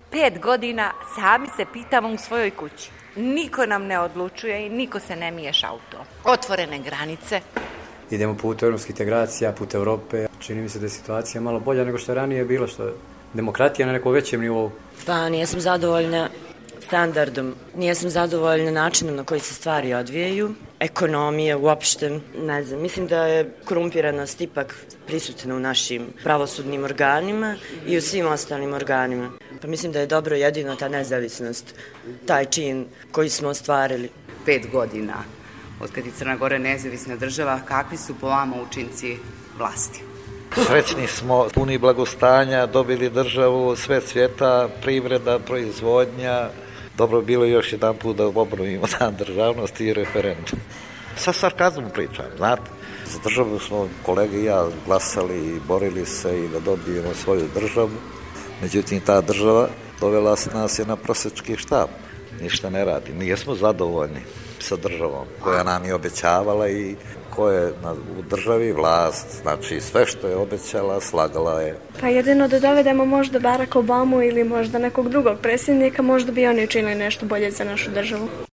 5 godina sami se pitamo u svojoj kući. Niko nam ne odlučuje i niko se ne miješa u to. Otvorene granice. Idemo put europskih integracija, put Europe. Čini mi se da je situacija malo bolja nego što je ranije bilo, što je demokratija na nekom većem nivou. Pa nisam zadovoljna standardom, nisam zadovoljna načinom na koji se stvari odvijaju, ekonomije uopšte, ne znam, mislim da je korumpiranost ipak prisutna u našim pravosudnim organima i u svim ostalim organima. Pa mislim da je dobro jedino ta nezavisnost, taj čin koji smo ostvarili. 5 godina od kad je Crna Gora nezavisna država, kakvi su po vama učinci vlasti? Srećni smo, puni blagostanja, dobili državu, sve svijeta, privreda, proizvodnja. Dobro bilo još jedan put da obnovimo dan državnosti i referendum. Sa sarkazmom pričam, znate. Za državu smo kolege i ja glasali i borili se i da dobijemo svoju državu. Međutim, ta država dovela nas je na prosjački štap. Ništa ne radi. Nijesmo zadovoljni sa državom koja nam je obećavala i koja je u državi vlast. Znači, sve što je obećala, slagala je. Pa jedino da dovedemo možda Barack Obamu ili možda nekog drugog predsjednika, možda bi oni učinili nešto bolje za našu državu.